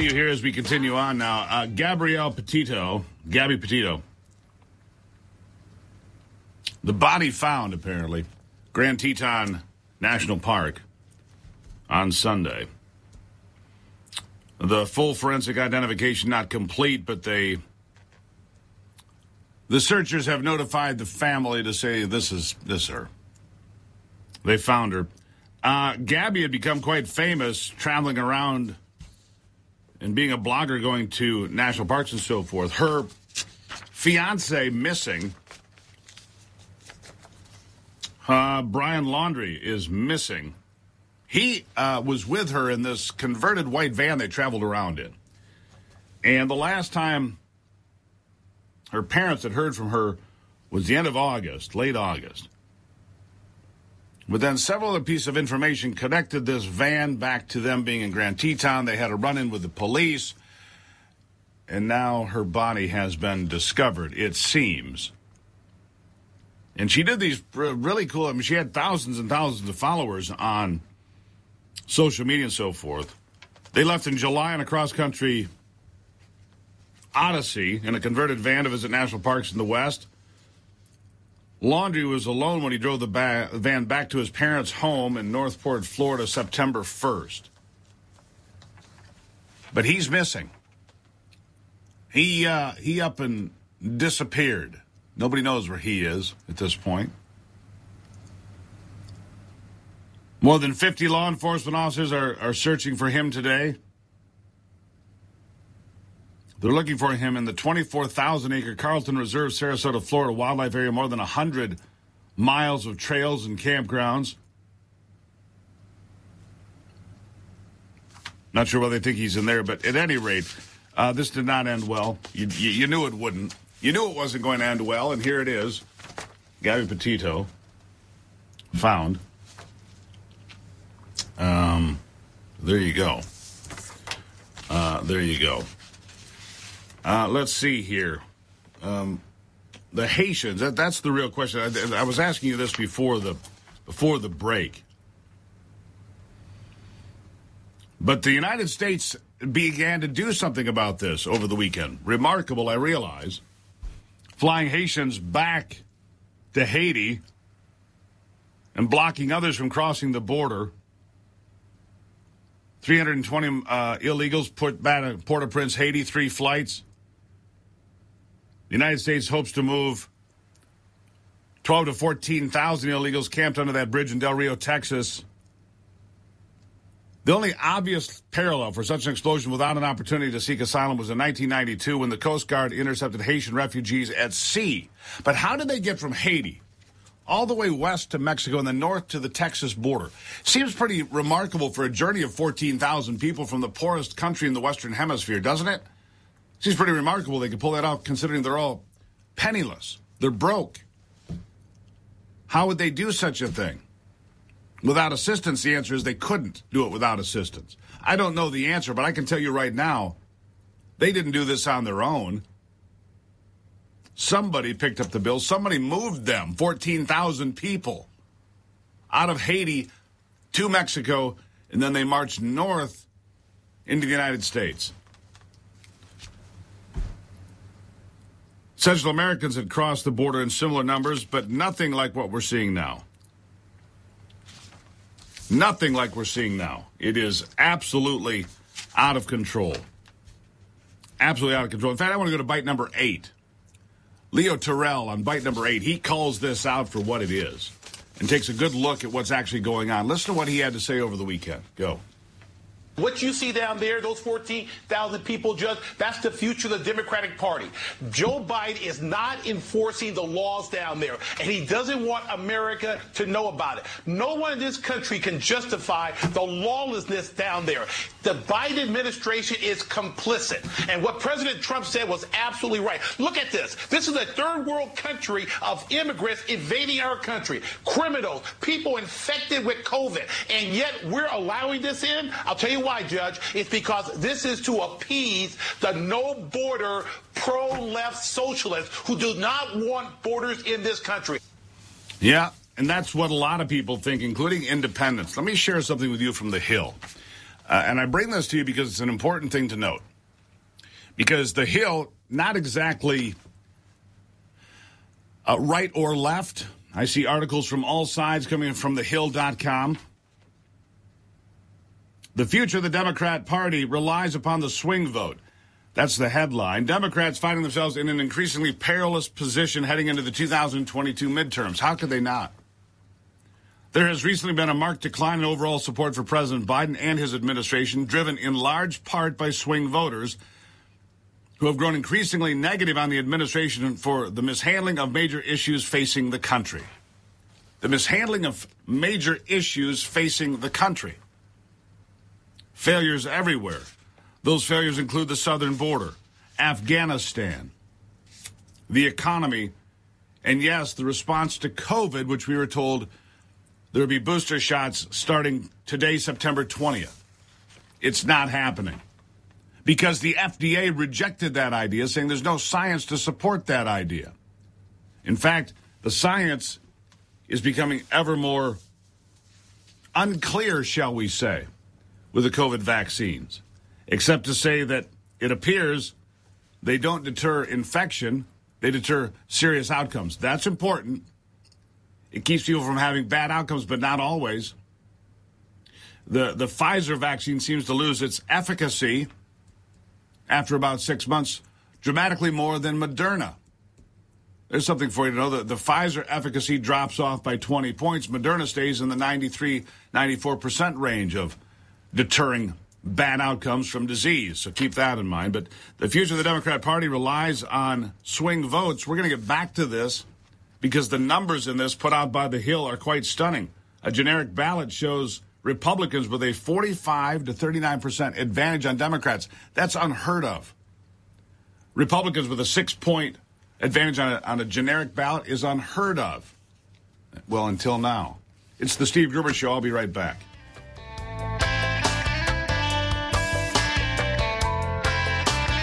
you here as we continue on now. Gabby Petito. The body found, apparently, Grand Teton National Park on Sunday. The full forensic identification not complete, but the searchers have notified the family to say this is her. They found her. Gabby had become quite famous traveling around and being a blogger, going to national parks and so forth. Her fiance missing. Brian Laundrie is missing. He was with her in this converted white van they traveled around in. And the last time her parents had heard from her was the end of August, late August. But then several other pieces of information connected this van back to them being in Grand Teton. They had a run-in with the police. And now her body has been discovered, it seems. And she did these really cool, I mean, she had thousands and thousands of followers on social media and so forth. They left in July on a cross-country odyssey in a converted van to visit national parks in the West. Laundrie was alone when he drove the van back to his parents' home in Northport, Florida, September 1st. But he's missing. He up and disappeared. Nobody knows where he is at this point. More than 50 law enforcement officers are searching for him today. They're looking for him in the 24,000-acre Carlton Reserve, Sarasota, Florida wildlife area, more than 100 miles of trails and campgrounds. Not sure why they think he's in there, but at any rate, this did not end well. You knew it wouldn't. You knew it wasn't going to end well, and here it is. Gabby Petito found. There you go. There you go. Let's see here. The Haitians, that's the real question. I was asking you this before the break. But the United States began to do something about this over the weekend. Remarkable, I realize. Flying Haitians back to Haiti and blocking others from crossing the border. 320 illegals put back at Port-au-Prince, Haiti, 3 flights. The United States hopes to move 12 to 14,000 illegals camped under that bridge in Del Rio, Texas. The only obvious parallel for such an explosion without an opportunity to seek asylum was in 1992 when the Coast Guard intercepted Haitian refugees at sea. But how did they get from Haiti all the way west to Mexico and then north to the Texas border? Seems pretty remarkable for a journey of 14,000 people from the poorest country in the Western Hemisphere, doesn't it? Seems pretty remarkable they could pull that off considering they're all penniless. They're broke. How would they do such a thing? Without assistance, the answer is they couldn't do it without assistance. I don't know the answer, but I can tell you right now, they didn't do this on their own. Somebody picked up the bill. Somebody moved them, 14,000 people, out of Haiti to Mexico, and then they marched north into the United States. Central Americans had crossed the border in similar numbers, but nothing like what we're seeing now. Nothing like we're seeing now. It is absolutely out of control. Absolutely out of control. In fact, I want to go to bite number 8. Leo Terrell on bite number 8. He calls this out for what it is and takes a good look at what's actually going on. Listen to what he had to say over the weekend. Go. What you see down there, those 14,000 people, Judge, that's the future of the Democratic Party. Joe Biden is not enforcing the laws down there, and he doesn't want America to know about it. No one in this country can justify the lawlessness down there. The Biden administration is complicit, and what President Trump said was absolutely right. Look at this. This is a third world country of immigrants invading our country, criminals, people infected with COVID, and yet we're allowing this in? I'll tell you why, Judge. It's because this is to appease the no-border, pro-left socialists who do not want borders in this country. Yeah, and that's what a lot of people think, including independents. Let me share something with you from The Hill. And I bring this to you because it's an important thing to note. Because the Hill, not exactly right or left. I see articles from all sides coming from thehill.com. The future of the Democrat Party relies upon the swing vote. That's the headline. Democrats finding themselves in an increasingly perilous position heading into the 2022 midterms. How could they not? There has recently been a marked decline in overall support for President Biden and his administration, driven in large part by swing voters who have grown increasingly negative on the administration for the mishandling of major issues facing the country. The mishandling of major issues facing the country. Failures everywhere. Those failures include the southern border, Afghanistan, the economy, and yes, the response to COVID, which we were told there will be booster shots starting today, September 20th. It's not happening because the FDA rejected that idea, saying there's no science to support that idea. In fact, the science is becoming ever more unclear, shall we say, with the COVID vaccines, except to say that it appears they don't deter infection, they deter serious outcomes. That's important. It keeps people from having bad outcomes, but not always. The Pfizer vaccine seems to lose its efficacy after about 6 months, dramatically more than Moderna. There's something for you to know. The Pfizer efficacy drops off by 20 points. Moderna stays in the 93, 94% range of deterring bad outcomes from disease. So keep that in mind. But the future of the Democrat Party relies on swing votes. We're going to get back to this because the numbers in this put out by The Hill are quite stunning. A generic ballot shows Republicans with a 45 to 39% advantage on Democrats. That's unheard of. Republicans with a 6-point advantage on a generic ballot is unheard of. Well, until now. It's the Steve Gruber Show. I'll be right back.